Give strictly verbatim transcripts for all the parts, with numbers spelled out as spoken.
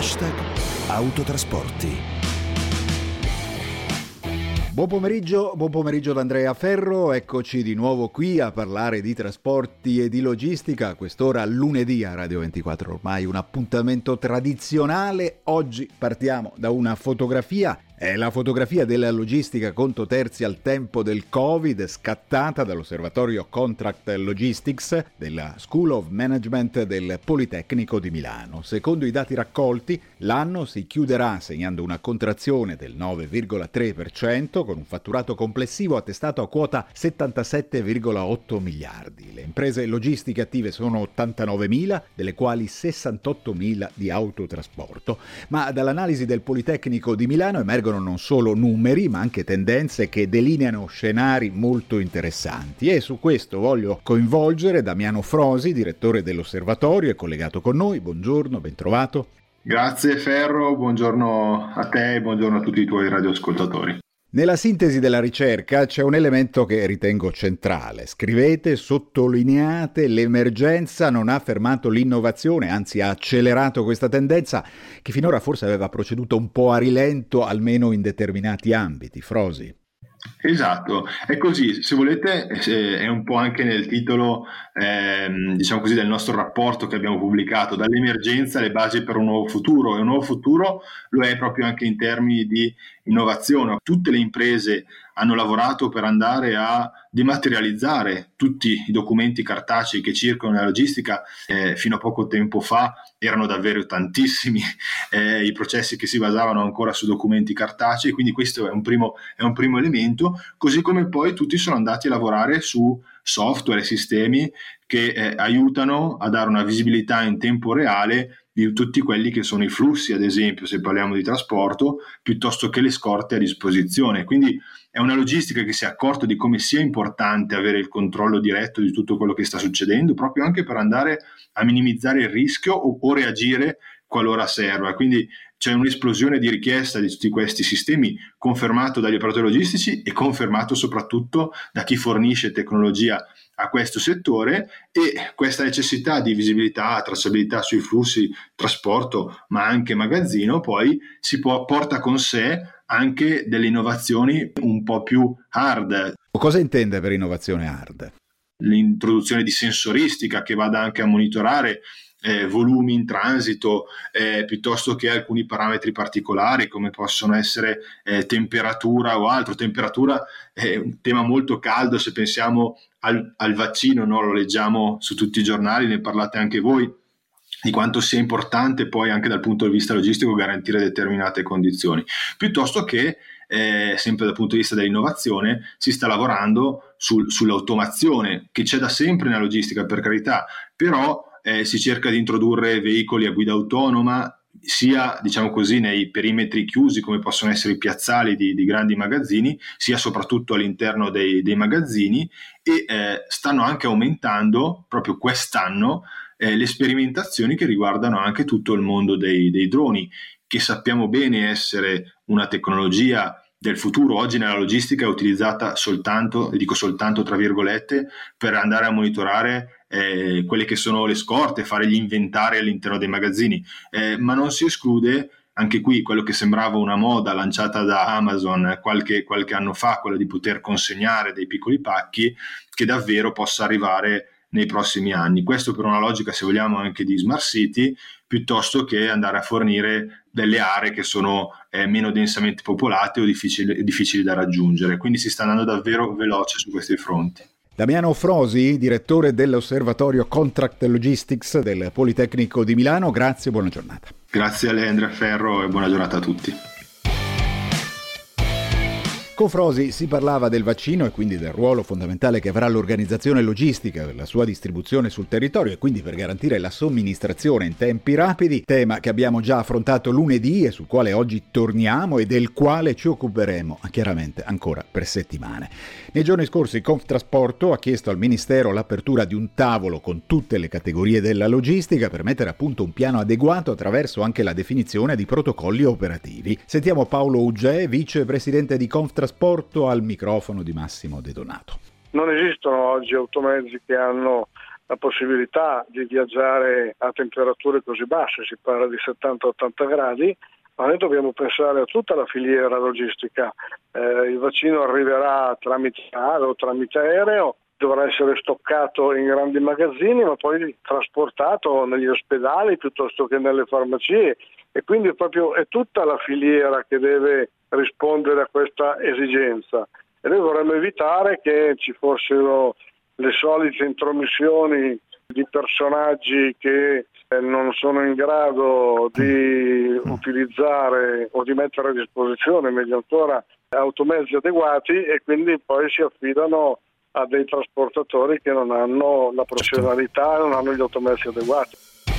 Hashtag Autotrasporti. Buon pomeriggio, buon pomeriggio da Andrea Ferro, eccoci di nuovo qui a parlare di trasporti e di logistica, a quest'ora lunedì a Radio ventiquattro, ormai un appuntamento tradizionale. Oggi partiamo da una fotografia, è la fotografia della logistica conto terzi al tempo del Covid, scattata dall'osservatorio Contract Logistics della School of Management del Politecnico di Milano. Secondo i dati raccolti, l'anno si chiuderà segnando una contrazione del nove virgola tre per cento con un fatturato complessivo attestato a quota settantasette virgola otto miliardi. Le imprese logistiche attive sono ottantanovemila, delle quali sessantottomila di autotrasporto. Ma dall'analisi del Politecnico di Milano emergono non solo numeri, ma anche tendenze che delineano scenari molto interessanti. E su questo voglio coinvolgere Damiano Frosi, direttore dell'osservatorio, è collegato con noi. Buongiorno, ben trovato. Grazie Ferro, buongiorno a te e buongiorno a tutti i tuoi radioascoltatori. Nella sintesi della ricerca c'è un elemento che ritengo centrale. Scrivete, sottolineate, l'emergenza non ha fermato l'innovazione, anzi ha accelerato questa tendenza che finora forse aveva proceduto un po' a rilento, almeno in determinati ambiti. Frosi. Esatto, è così, se volete è un po' anche nel titolo ehm, diciamo così del nostro rapporto che abbiamo pubblicato, dall'emergenza alle basi per un nuovo futuro, e un nuovo futuro lo è proprio anche in termini di innovazione. Tutte le imprese hanno lavorato per andare a dematerializzare tutti i documenti cartacei che circolano nella logistica. Eh, fino a poco tempo fa erano davvero tantissimi eh, i processi che si basavano ancora su documenti cartacei, quindi questo è un primo, è un primo elemento, così come poi tutti sono andati a lavorare su software e sistemi che eh, aiutano a dare una visibilità in tempo reale di tutti quelli che sono i flussi, ad esempio, se parliamo di trasporto, piuttosto che le scorte a disposizione. Quindi è una logistica che si è accorta di come sia importante avere il controllo diretto di tutto quello che sta succedendo, proprio anche per andare a minimizzare il rischio o, o reagire qualora serva. Quindi c'è un'esplosione di richiesta di tutti questi sistemi, confermato dagli operatori logistici e confermato soprattutto da chi fornisce tecnologia a questo settore, e questa necessità di visibilità, tracciabilità sui flussi, trasporto, ma anche magazzino, poi si può, porta con sé anche delle innovazioni un po' più hard. Cosa intende per innovazione hard? L'introduzione di sensoristica che vada anche a monitorare Eh, volumi in transito, eh, piuttosto che alcuni parametri particolari come possono essere eh, temperatura o altro. Temperatura è un tema molto caldo, se pensiamo al, al vaccino, no? Lo leggiamo su tutti i giornali, ne parlate anche voi, di quanto sia importante poi anche dal punto di vista logistico garantire determinate condizioni, piuttosto che eh, sempre dal punto di vista dell'innovazione si sta lavorando sul, sull'automazione, che c'è da sempre nella logistica, per carità, però Eh, si cerca di introdurre veicoli a guida autonoma sia, diciamo così, nei perimetri chiusi come possono essere i piazzali di, di grandi magazzini, sia soprattutto all'interno dei, dei magazzini, e eh, stanno anche aumentando proprio quest'anno eh, le sperimentazioni che riguardano anche tutto il mondo dei, dei droni, che sappiamo bene essere una tecnologia del futuro. Oggi nella logistica è utilizzata soltanto, e dico soltanto tra virgolette, per andare a monitorare eh, quelle che sono le scorte, fare gli inventari all'interno dei magazzini, eh, ma non si esclude anche qui quello che sembrava una moda lanciata da Amazon qualche, qualche anno fa, quella di poter consegnare dei piccoli pacchi, che davvero possa arrivare nei prossimi anni. Questo per una logica, se vogliamo, anche di smart city, piuttosto che andare a fornire delle aree che sono eh, meno densamente popolate o difficili, difficili da raggiungere. Quindi si sta andando davvero veloce su questi fronti. Damiano Frosi, direttore dell'osservatorio Contract Logistics del Politecnico di Milano, grazie e buona giornata. Grazie a lei Andrea Ferro e buona giornata a tutti. Con Frosi si parlava del vaccino e quindi del ruolo fondamentale che avrà l'organizzazione logistica per la sua distribuzione sul territorio e quindi per garantire la somministrazione in tempi rapidi, tema che abbiamo già affrontato lunedì e sul quale oggi torniamo e del quale ci occuperemo chiaramente ancora per settimane. Nei giorni scorsi Conftrasporto ha chiesto al Ministero l'apertura di un tavolo con tutte le categorie della logistica per mettere a punto un piano adeguato attraverso anche la definizione di protocolli operativi. Sentiamo Paolo Ugè, vicepresidente di Conftrasporto, trasporto al microfono di Massimo De Donato. Non esistono oggi automezzi che hanno la possibilità di viaggiare a temperature così basse, si parla di settanta ottanta gradi, ma noi dobbiamo pensare a tutta la filiera logistica. Eh, il vaccino arriverà tramite nave o tramite aereo, dovrà essere stoccato in grandi magazzini, ma poi trasportato negli ospedali piuttosto che nelle farmacie, e quindi è proprio è tutta la filiera che deve rispondere a questa esigenza. E noi vorremmo evitare che ci fossero le solite intromissioni di personaggi che non sono in grado di utilizzare o di mettere a disposizione, meglio ancora, automezzi adeguati, e quindi poi si affidano a dei trasportatori che non hanno la professionalità e non hanno gli automezzi adeguati.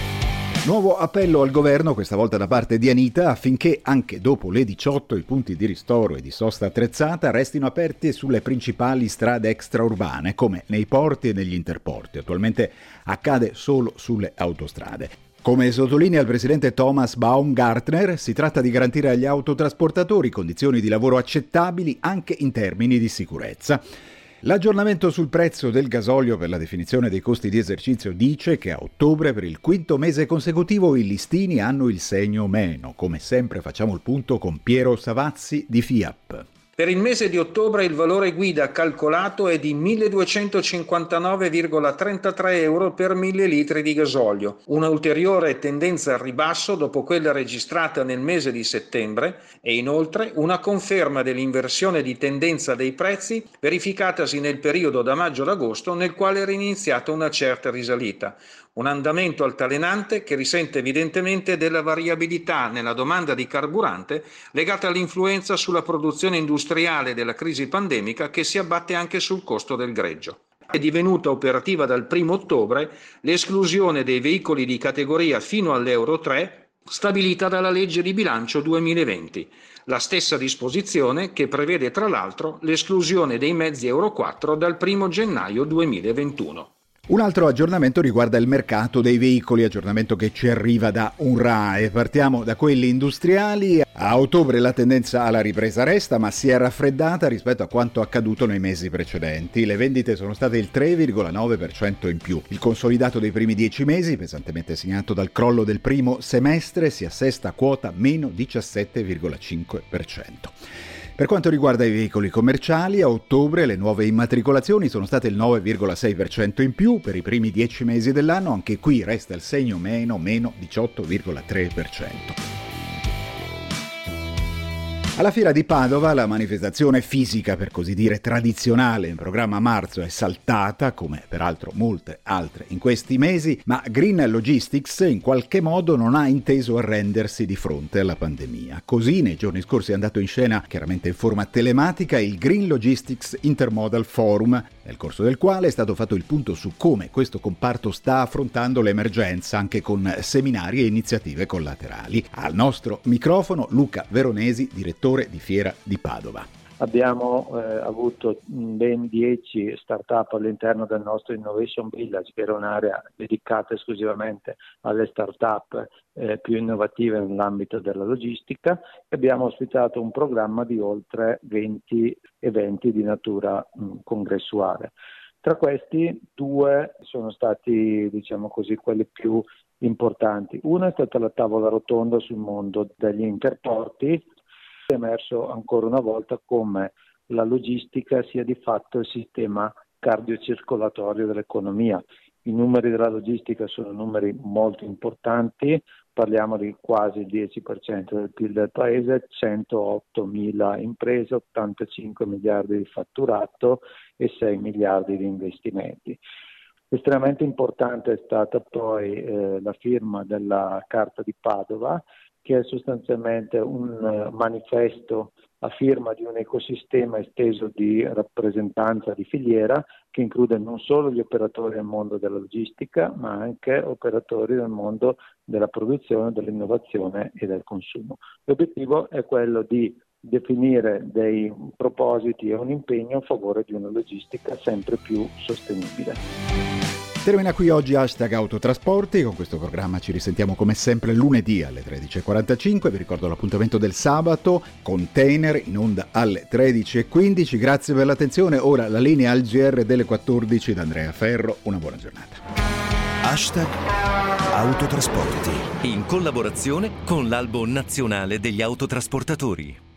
Nuovo appello al governo, questa volta da parte di Anita, affinché anche dopo le diciotto i punti di ristoro e di sosta attrezzata restino aperti sulle principali strade extraurbane, come nei porti e negli interporti. Attualmente accade solo sulle autostrade. Come sottolinea il presidente Thomas Baumgartner, si tratta di garantire agli autotrasportatori condizioni di lavoro accettabili anche in termini di sicurezza. L'aggiornamento sul prezzo del gasolio per la definizione dei costi di esercizio dice che a ottobre, per il quinto mese consecutivo, i listini hanno il segno meno. Come sempre facciamo il punto con Piero Savazzi di FIAP. Per il mese di ottobre il valore guida calcolato è di milleduecentocinquantanove virgola trentatré euro per mille litri di gasolio, una ulteriore tendenza al ribasso dopo quella registrata nel mese di settembre e inoltre una conferma dell'inversione di tendenza dei prezzi verificatasi nel periodo da maggio ad agosto, nel quale era iniziata una certa risalita. Un andamento altalenante che risente evidentemente della variabilità nella domanda di carburante legata all'influenza sulla produzione industriale della crisi pandemica, che si abbatte anche sul costo del greggio. È divenuta operativa dal primo ottobre l'esclusione dei veicoli di categoria fino all'Euro tre stabilita dalla legge di bilancio duemilaventi. La stessa disposizione che prevede tra l'altro l'esclusione dei mezzi Euro quattro dal primo gennaio duemilaventuno. Un altro aggiornamento riguarda il mercato dei veicoli, aggiornamento che ci arriva da UNRAE. Partiamo da quelli industriali. A ottobre la tendenza alla ripresa resta, ma si è raffreddata rispetto a quanto accaduto nei mesi precedenti. Le vendite sono state il tre virgola nove per cento in più. Il consolidato dei primi dieci mesi, pesantemente segnato dal crollo del primo semestre, si assesta a quota meno diciassette virgola cinque per cento. Per quanto riguarda i veicoli commerciali, a ottobre le nuove immatricolazioni sono state il nove virgola sei per cento in più. Per i primi dieci mesi dell'anno anche qui resta il segno meno, meno diciotto virgola tre per cento. Alla Fiera di Padova la manifestazione fisica, per così dire tradizionale, in programma a marzo è saltata, come peraltro molte altre in questi mesi, ma Green Logistics in qualche modo non ha inteso arrendersi di fronte alla pandemia. Così nei giorni scorsi è andato in scena, chiaramente in forma telematica, il Green Logistics Intermodal Forum, nel corso del quale è stato fatto il punto su come questo comparto sta affrontando l'emergenza, anche con seminari e iniziative collaterali. Al nostro microfono Luca Veronesi, direttore di Fiera di Padova. Abbiamo eh, avuto ben dieci start-up all'interno del nostro Innovation Village, che era un'area dedicata esclusivamente alle start-up eh, più innovative nell'ambito della logistica, e abbiamo ospitato un programma di oltre venti eventi di natura mh, congressuale. Tra questi due sono stati, diciamo così, quelli più importanti. Uno è stata la tavola rotonda sul mondo degli interporti. È emerso ancora una volta come la logistica sia di fatto il sistema cardiocircolatorio dell'economia. I numeri della logistica sono numeri molto importanti, parliamo di quasi il dieci per cento del P I L del paese, centoottomila imprese, ottantacinque miliardi di fatturato e sei miliardi di investimenti. Estremamente importante è stata poi eh, la firma della Carta di Padova, che è sostanzialmente un uh, manifesto a firma di un ecosistema esteso di rappresentanza di filiera, che include non solo gli operatori del mondo della logistica, ma anche operatori del mondo della produzione, dell'innovazione e del consumo. L'obiettivo è quello di definire dei propositi e un impegno a favore di una logistica sempre più sostenibile. Termina qui oggi Hashtag Autotrasporti. Con questo programma ci risentiamo come sempre lunedì alle tredici e quarantacinque. Vi ricordo l'appuntamento del sabato, Container in onda alle tredici e quindici. Grazie per l'attenzione. Ora la linea al G R delle quattordici da Andrea Ferro. Una buona giornata. Hashtag Autotrasporti. In collaborazione con l'Albo Nazionale degli Autotrasportatori.